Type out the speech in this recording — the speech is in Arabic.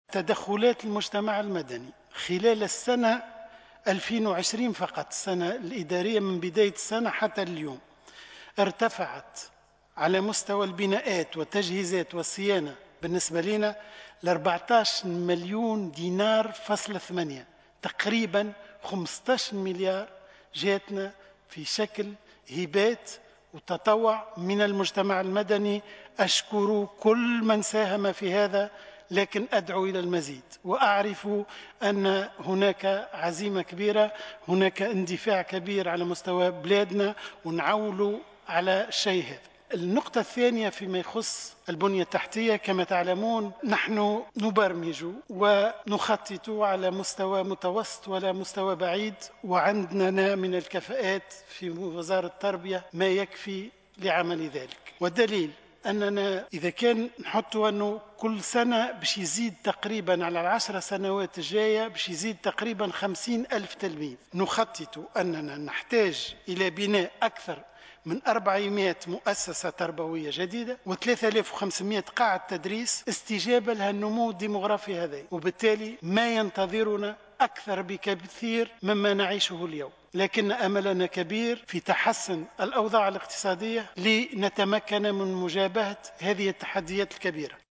تدخلات المجتمع المدني خلال السنة 2020 فقط، السنة الإدارية من بداية السنة حتى اليوم، ارتفعت على مستوى البناءات والتجهيزات والصيانة بالنسبة لنا ل 14 مليون دينار فاصلة 8، تقريبا 15 مليار جاتنا في شكل هبات وتطوع من المجتمع المدني. أشكر كل من ساهم في هذا، لكن أدعو إلى المزيد، وأعرف أن هناك عزيمة كبيرة، هناك اندفاع كبير على مستوى بلادنا، ونعول على الشيء هذا. النقطة الثانية فيما يخص البنية التحتية، كما تعلمون نحن نبرمج ونخطط على مستوى متوسط ولا مستوى بعيد، وعندنا من الكفاءات في وزارة التربية ما يكفي لعمل ذلك. والدليل أننا إذا كان نحطوا أنه كل سنة باش يزيد تقريبا على 10 سنوات الجاية باش يزيد تقريبا 50,000 تلميذ، نخطط أننا نحتاج إلى بناء أكثر من 400 مؤسسة تربوية جديدة و3500 قاعة تدريس استجابة للنمو الديمغرافي هذا، وبالتالي ما ينتظرنا أكثر بكثير مما نعيشه اليوم. لكن أملنا كبير في تحسن الأوضاع الاقتصادية لنتمكن من مجابهة هذه التحديات الكبيرة.